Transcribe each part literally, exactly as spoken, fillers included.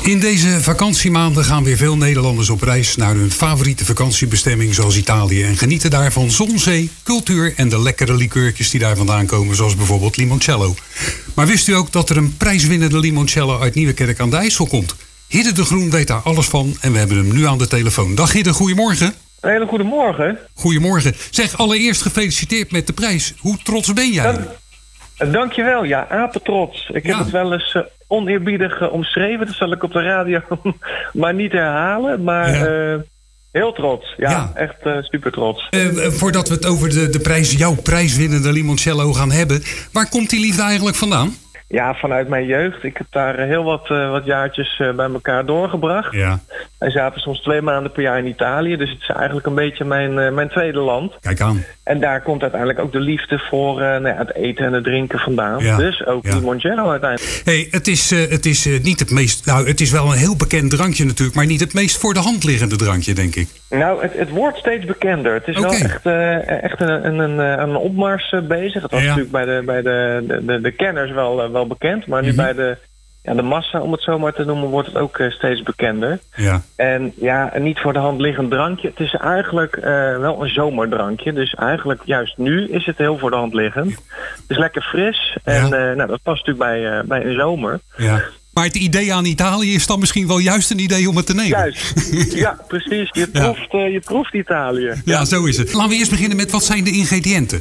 In deze vakantiemaanden gaan weer veel Nederlanders op reis naar hun favoriete vakantiebestemming zoals Italië en genieten daar van zon, zee, cultuur en de lekkere liqueurtjes die daar vandaan komen, zoals bijvoorbeeld limoncello. Maar wist u ook dat er een prijswinnende limoncello uit Nieuwekerk aan de IJssel komt? Hidde de Groen weet daar alles van en we hebben hem nu aan de telefoon. Dag Hidde, goedemorgen. Een hele goede morgen. Goedemorgen. Zeg, allereerst gefeliciteerd met de prijs. Hoe trots ben jij? Dank, dankjewel. Ja, apetrots. Ik Ja. heb het wel eens uh, oneerbiedig uh, omschreven. Dat zal ik op de radio maar niet herhalen. Maar Ja. uh, heel trots. Ja, Ja. echt uh, super trots. Uh, uh, voordat we het over de, de prijs, jouw prijswinnende limoncello gaan hebben, waar komt die liefde eigenlijk vandaan? Ja, vanuit mijn jeugd. Ik heb daar uh, heel wat, uh, wat jaartjes uh, bij elkaar doorgebracht. Ja. Wij zaten soms twee maanden per jaar in Italië. Dus het is eigenlijk een beetje mijn, uh, mijn tweede land. Kijk aan. En daar komt uiteindelijk ook de liefde voor uh, nou ja, het eten en het drinken vandaan. Ja. Dus ook Ja. limoncello uiteindelijk. Hey, het is, uh, het is uh, niet het meest. Nou, het is wel een heel bekend drankje natuurlijk, maar niet het meest voor de hand liggende drankje, denk ik. Nou, het, het wordt steeds bekender. Het is Oké. wel echt, uh, echt een, een, een, een opmars uh, bezig. Het was Ja. natuurlijk bij de, bij de, de, de, de kenners wel, uh, wel bekend. Maar nu Mhm. bij de, ja, de massa, om het zo maar te noemen, wordt het ook uh, steeds bekender. Ja. En ja, een niet voor de hand liggend drankje. Het is eigenlijk uh, wel een zomerdrankje. Dus eigenlijk juist nu is het heel voor de hand liggend. Het is lekker fris. En uh, nou, dat past natuurlijk bij, uh, bij een zomer. Ja. Maar het idee aan Italië is dan misschien wel juist een idee om het te nemen. Juist. Ja, precies. Je Ja. proeft, uh, je proeft Italië. Ja, zo is het. Laten we eerst beginnen met wat zijn de ingrediënten?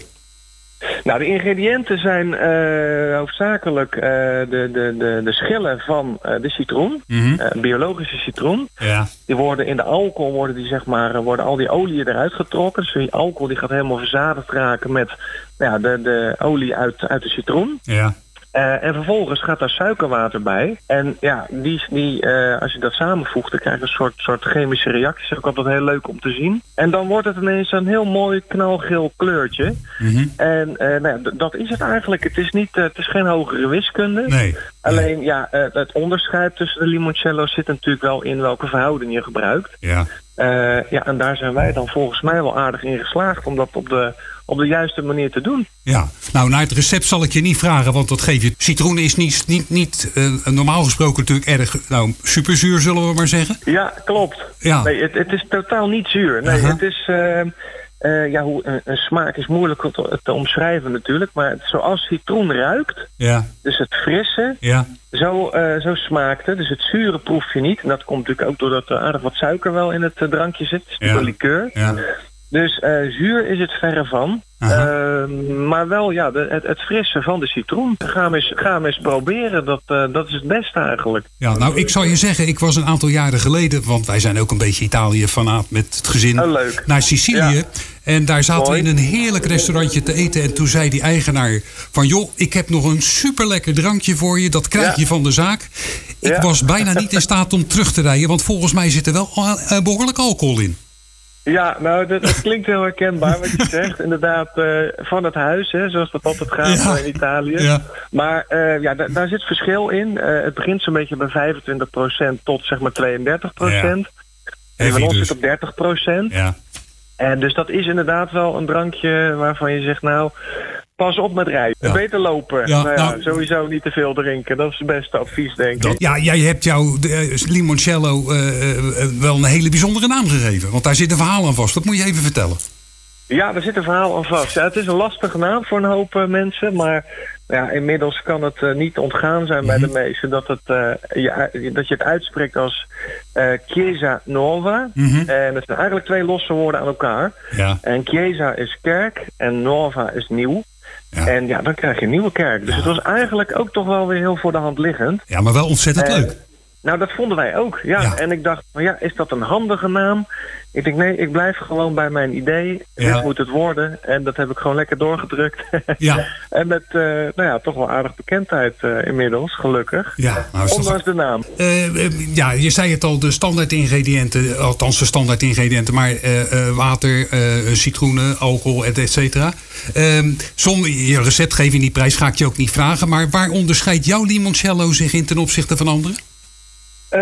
Nou, de ingrediënten zijn uh, hoofdzakelijk uh, de, de, de, de schillen van uh, de citroen, Mhm. uh, biologische citroen. Ja. Die worden in de alcohol, worden, die, zeg maar, uh, worden al die oliën eruit getrokken. Dus die alcohol die gaat helemaal verzadigd raken met nou ja, de, de olie uit, uit de citroen. Ja. Uh, en vervolgens gaat daar suikerwater bij. En ja, die, die, uh, als je dat samenvoegt, dan krijg je een soort, soort chemische reacties. Dat is ook altijd heel leuk om te zien. En dan wordt het ineens een heel mooi knalgeel kleurtje. Mhm. En uh, nou ja, d- dat is het eigenlijk. Het is, niet, uh, het is geen hogere wiskunde. Nee. Alleen ja, uh, het onderscheid tussen de limoncello zit natuurlijk wel in welke verhouding je gebruikt. Ja. Uh, ja, en daar zijn wij dan volgens mij wel aardig in geslaagd om dat op de, op de juiste manier te doen. Ja, nou naar het recept zal ik je niet vragen, want dat geef je. Citroen is niet, niet, niet uh, normaal gesproken natuurlijk erg, nou, superzuur zullen we maar zeggen. Ja, klopt. Ja. Nee, het, het is totaal niet zuur. Nee, Aha. het is... Uh, uh, ja, hoe, een, een smaak is moeilijk te, te omschrijven natuurlijk, maar het, zoals citroen ruikt, Ja, dus het frisse, ja, zo, uh, zo smaakt het. Dus het zure proef je niet. En dat komt natuurlijk ook doordat er aardig wat suiker wel in het uh, drankje zit. Het is Ja. een liqueur. ja. Dus uh, zuur is het verre van. Aha. Uh, maar wel ja, de, het, het frisse van de citroen. Ga hem eens, ga hem eens proberen. Dat, uh, dat is het beste eigenlijk. Ja, nou ik zal je zeggen, ik was een aantal jaren geleden, want wij zijn ook een beetje Italië-fanaat met het gezin, Oh, leuk. naar Sicilië. Ja. En daar zaten Mooi. we in een heerlijk restaurantje te eten. En toen zei die eigenaar van, joh, ik heb nog een superlekker drankje voor je. Dat krijg Ja. je van de zaak. Ik Ja. was bijna niet in staat om terug te rijden, want volgens mij zit er wel uh, behoorlijk alcohol in. Ja, nou, dat, dat klinkt heel herkenbaar wat je zegt. Inderdaad, uh, van het huis, hè, zoals dat altijd gaat Ja. uh, in Italië. Ja. Maar uh, ja, da- daar zit verschil in. Uh, het begint zo'n beetje bij vijfentwintig procent tot zeg maar tweeëndertig procent. En Heavy van ons dus. zit op dertig procent. Ja. En dus dat is inderdaad wel een drankje waarvan je zegt, nou, pas op met rijden. Ja. Beter lopen. Ja, nou ja, nou- sowieso niet te veel drinken. Dat is het beste advies, denk Dat, ik. ja, jij hebt jouw uh, limoncello uh, uh, wel een hele bijzondere naam gegeven. Want daar zit een verhaal aan vast. Dat moet je even vertellen. Ja, er zit een verhaal aan vast. Ja, het is een lastige naam voor een hoop uh, mensen, maar ja, inmiddels kan het uh, niet ontgaan zijn bij de meesten dat, het, uh, je, dat je het uitspreekt als uh, Chiesa Nuova. Mhm. En dat zijn eigenlijk twee losse woorden aan elkaar. Ja. En Chiesa is kerk en Nuova is nieuw. Ja. En ja, dan krijg je een nieuwe kerk. Dus Ja. het was eigenlijk ook toch wel weer heel voor de hand liggend. Ja, maar wel ontzettend Eh, leuk. Nou, dat vonden wij ook. Ja. Ja. En ik dacht, van, ja, is dat een handige naam? Ik denk, nee, ik blijf gewoon bij mijn idee. Ja. Dit moet het worden. En dat heb ik gewoon lekker doorgedrukt. Ja. En met, uh, nou ja, toch wel aardig bekendheid uh, inmiddels, gelukkig. Ja, nou is toch... Ondanks de naam. Uh, uh, ja, je zei het al, de standaard ingrediënten, althans de standaard ingrediënten, maar uh, uh, water, uh, citroenen, alcohol, et cetera. Uh, zonder je receptgeving, die prijs ga ik je ook niet vragen, maar waar onderscheidt jouw limoncello zich in ten opzichte van anderen? Uh,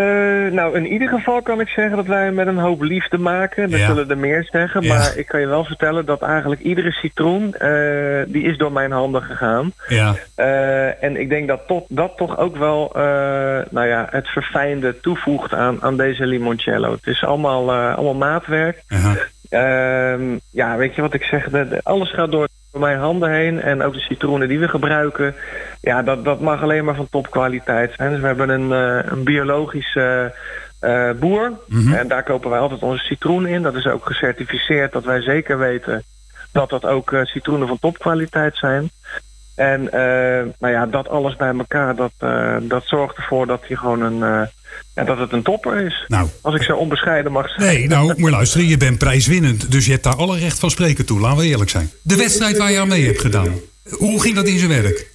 nou, in ieder geval kan ik zeggen dat wij met een hoop liefde maken. Er ja. zullen er meer zeggen. Ja. Maar ik kan je wel vertellen dat eigenlijk iedere citroen, uh, die is door mijn handen gegaan. Ja. Uh, en ik denk dat tot, dat toch ook wel uh, nou ja, het verfijnde toevoegt aan, aan deze limoncello. Het is allemaal, uh, allemaal maatwerk. Uh-huh. Uh, ja, weet je wat ik zeg? De, de, alles gaat door mijn handen heen. En ook de citroenen die we gebruiken. Ja, dat, dat mag alleen maar van topkwaliteit zijn. Dus we hebben een, uh, een biologische uh, boer. Mm-hmm. En daar kopen wij altijd onze citroenen in. Dat is ook gecertificeerd dat wij zeker weten dat dat ook uh, citroenen van topkwaliteit zijn. En uh, nou ja, dat alles bij elkaar, dat, uh, dat zorgt ervoor dat hij gewoon een... Uh, Ja, dat het een topper is. Nou, als ik zo onbescheiden mag zijn. Nee, nou, moet je luisteren. Je bent prijswinnend. Dus je hebt daar alle recht van spreken toe. Laten we eerlijk zijn. De wedstrijd waar je aan mee hebt gedaan. Hoe ging dat in zijn werk?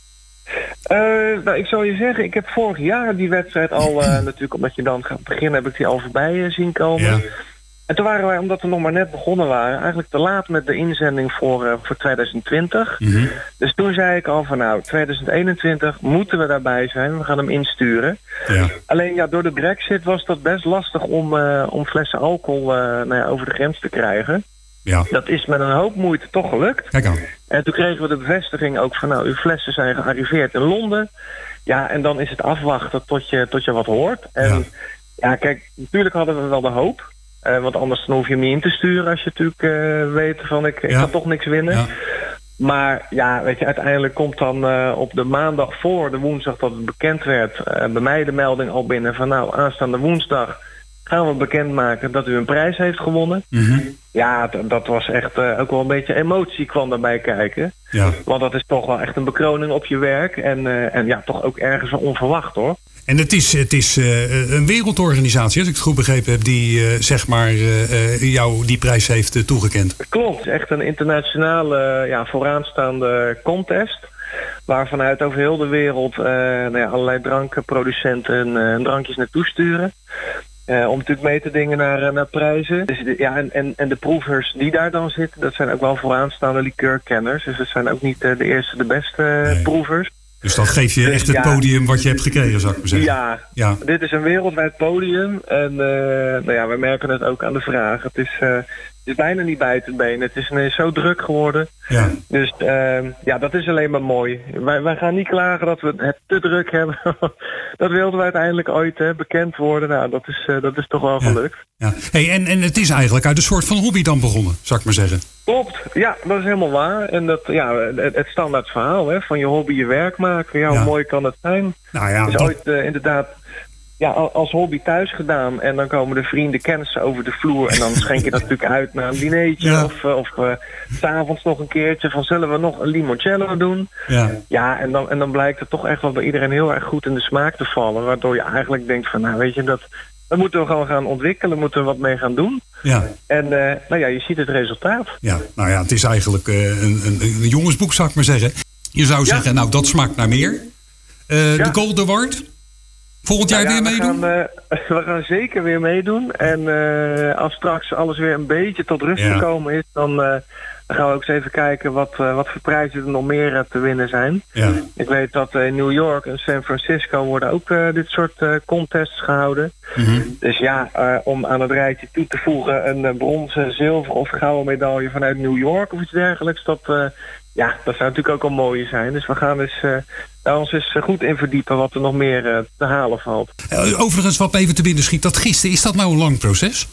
Uh, nou, ik zal je zeggen. Ik heb vorig jaar die wedstrijd al... Uh, natuurlijk omdat je dan gaat beginnen... heb ik die al voorbij uh, zien komen. Ja. En toen waren wij, omdat we nog maar net begonnen waren... eigenlijk te laat met de inzending voor, uh, voor twintig twintig. Mm-hmm. Dus toen zei ik al van nou, twintig eenentwintig moeten we daarbij zijn. We gaan hem insturen. Ja. Alleen ja, door de Brexit was dat best lastig om, uh, om flessen alcohol uh, nou ja, over de grens te krijgen. Ja. Dat is met een hoop moeite toch gelukt. Kijk aan. En toen kregen we de bevestiging ook van nou, uw flessen zijn gearriveerd in Londen. Ja, en dan is het afwachten tot je, tot je wat hoort. En ja, ja kijk, natuurlijk hadden we wel de hoop. Uh, want anders dan hoef je hem niet in te sturen als je natuurlijk uh, weet van ik, ik ja. ga toch niks winnen. Ja. Maar ja, weet je, uiteindelijk komt dan uh, op de maandag voor de woensdag dat het bekend werd... Uh, bij mij de melding al binnen van nou, aanstaande woensdag gaan we bekendmaken dat u een prijs heeft gewonnen. Mm-hmm. Ja, d- dat was echt uh, ook wel een beetje emotie kwam daarbij kijken. Ja. Want dat is toch wel echt een bekroning op je werk. En, uh, en ja, toch ook ergens wel onverwacht hoor. En het is, het is uh, een wereldorganisatie, als ik het goed begrepen heb, die uh, zeg maar uh, jou die prijs heeft uh, toegekend. Klopt, het is echt een internationale ja, vooraanstaande contest. Waar vanuit over heel de wereld uh, nou ja, allerlei drankproducenten uh, drankjes naartoe sturen. Uh, om natuurlijk mee te dingen naar, naar prijzen. Dus, ja, en, en, en de proevers die daar dan zitten, dat zijn ook wel vooraanstaande liqueurkenners. Dus dat zijn ook niet uh, de eerste de beste nee. proevers. Dus dat geeft je dus echt het ja, podium wat je hebt gekregen, zou ik maar zeggen. Ja, ja, dit is een wereldwijd podium. En uh, nou ja, we merken het ook aan de vraag. Het is, uh, het is bijna niet bij te benen. Het is ineens zo druk geworden. Ja. Dus uh, ja, dat is alleen maar mooi. Wij, wij gaan niet klagen dat we het te druk hebben. Dat wilden we uiteindelijk ooit hè, bekend worden. Nou, dat is, uh, dat is toch wel gelukt. Ja. Ja. Hey, en, en het is eigenlijk uit een soort van hobby dan begonnen, zou ik maar zeggen. Klopt, ja, dat is helemaal waar. En dat, ja, het, het standaard verhaal, hè, van je hobby je werk maken. Ja, hoe ja. mooi kan het zijn? Nou ja, is dat... ooit uh, inderdaad ja, als hobby thuis gedaan. En dan komen de vrienden, kennissen over de vloer. En dan schenk je dat natuurlijk uit naar een dinertje. Ja. Of, uh, of uh, 's avonds nog een keertje van zullen we nog een limoncello doen? Ja, ja en, dan, en dan blijkt het toch echt wel bij iedereen heel erg goed in de smaak te vallen. Waardoor je eigenlijk denkt van, nou weet je, dat... Dat moeten we gewoon gaan ontwikkelen, moeten we wat mee gaan doen. Ja. En uh, nou ja, je ziet het resultaat. Ja, nou ja, het is eigenlijk uh, een, een, een jongensboek, zou ik maar zeggen. Je zou zeggen, ja. nou, dat smaakt naar meer. Uh, ja. De Gold Award. Volgend nou jaar ja, weer meedoen? We gaan, uh, we gaan zeker weer meedoen. En uh, als straks alles weer een beetje tot rust ja. gekomen is, dan... Uh, Dan gaan we ook eens even kijken wat, uh, wat voor prijzen er nog meer uh, te winnen zijn. Ja. Ik weet dat uh, in New York en San Francisco worden ook uh, dit soort uh, contests gehouden. Mm-hmm. Dus ja, uh, om aan het rijtje toe te voegen een uh, bronzen, zilver of gouden medaille vanuit New York of iets dergelijks. Dat, uh, ja, dat zou natuurlijk ook al mooi zijn. Dus we gaan dus, uh, daar ons eens goed in verdiepen wat er nog meer uh, te halen valt. Uh, overigens, wat me even te binnen schiet, dat gisten, is dat nou een lang proces?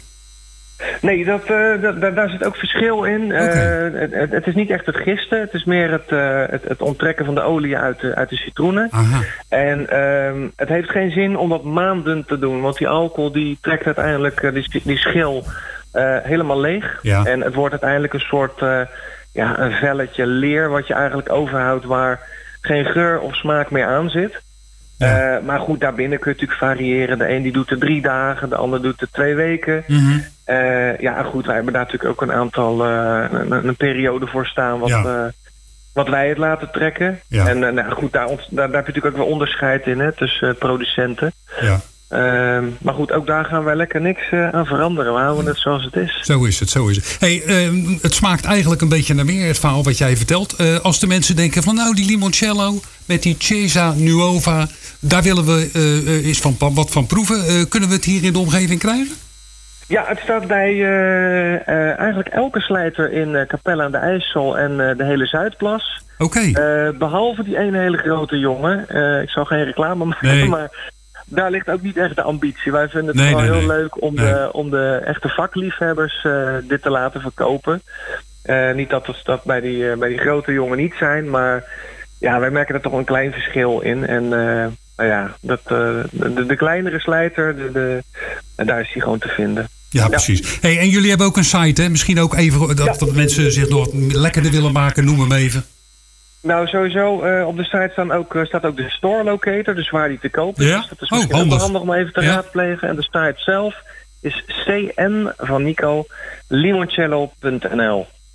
Nee, dat, uh, dat, daar zit ook verschil in. Okay. Uh, het, het is niet echt het gisten. Het is meer het, uh, het, het onttrekken van de olie uit de, uit de citroenen. Aha. En uh, het heeft geen zin om dat maanden te doen. Want die alcohol die trekt uiteindelijk uh, die, die schil uh, helemaal leeg. Ja. En het wordt uiteindelijk een soort uh, ja, een velletje leer wat je eigenlijk overhoudt waar geen geur of smaak meer aan zit. Ja. Uh, maar goed, daarbinnen kun je natuurlijk variëren. De een die doet er drie dagen, de ander doet er twee weken. Mm-hmm. Uh, ja, goed, wij hebben daar natuurlijk ook een aantal, uh, een, een periode voor staan wat, ja. uh, wat wij het laten trekken. Ja. En uh, nou, goed, daar, ont, daar, daar heb je natuurlijk ook wel onderscheid in hè, tussen uh, producenten. Ja. Uh, maar goed, ook daar gaan wij lekker niks uh, aan veranderen. We houden het zoals het is. Zo is het, zo is het. Hey, uh, het smaakt eigenlijk een beetje naar meer, het verhaal wat jij vertelt. Uh, als de mensen denken van nou, die limoncello met die Chiesa Nuova, daar willen we uh, eens van, wat van proeven. Uh, kunnen we het hier in de omgeving krijgen? Ja, het staat bij uh, uh, eigenlijk elke slijter in uh, Capelle aan de IJssel en uh, de hele Zuidplas. Oké. Okay. Uh, behalve die ene hele grote jongen. Uh, ik zal geen reclame maken, nee. maar daar ligt ook niet echt de ambitie. Wij vinden het nee, wel nee, heel nee. leuk om, nee. de, om de echte vakliefhebbers uh, dit te laten verkopen. Uh, niet dat het dat bij die, uh, bij die grote jongen niet zijn, maar ja, wij merken er toch een klein verschil in. En uh, nou ja, dat, uh, de, de kleinere slijter, de, de, uh, daar is die gewoon te vinden. Ja, precies. Ja. Hey, en jullie hebben ook een site, hè? Misschien ook even dat, ja. dat mensen zich nog lekkerder willen maken. Noem hem even. Nou, sowieso uh, op de site staan ook, uh, staat ook de store locator, dus waar die te kopen is. Ja? Dus dat is misschien oh, handig. Ook handig om even te ja. raadplegen. En de site zelf is C N van Nico limoncello punt N L.